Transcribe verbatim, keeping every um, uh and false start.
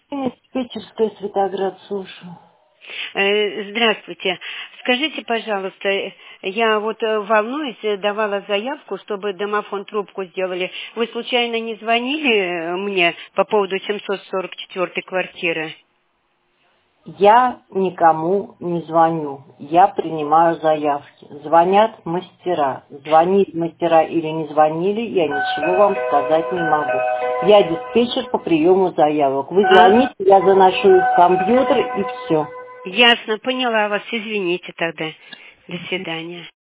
Диспетчерская, Светоград, слушаю. Э, Здравствуйте. Скажите, пожалуйста, я вот э, волнуюсь, э, давала заявку, чтобы домофон трубку сделали. Вы случайно не звонили э, мне по поводу семьсот сорок четвёртой квартиры? Я никому не звоню. Я принимаю заявки. Звонят мастера. Звонили мастера или не звонили, я ничего вам сказать не могу. Я диспетчер по приему заявок. Вы А? звоните, я заношу их в компьютер и все. Ясно, поняла вас. Извините тогда. До свидания.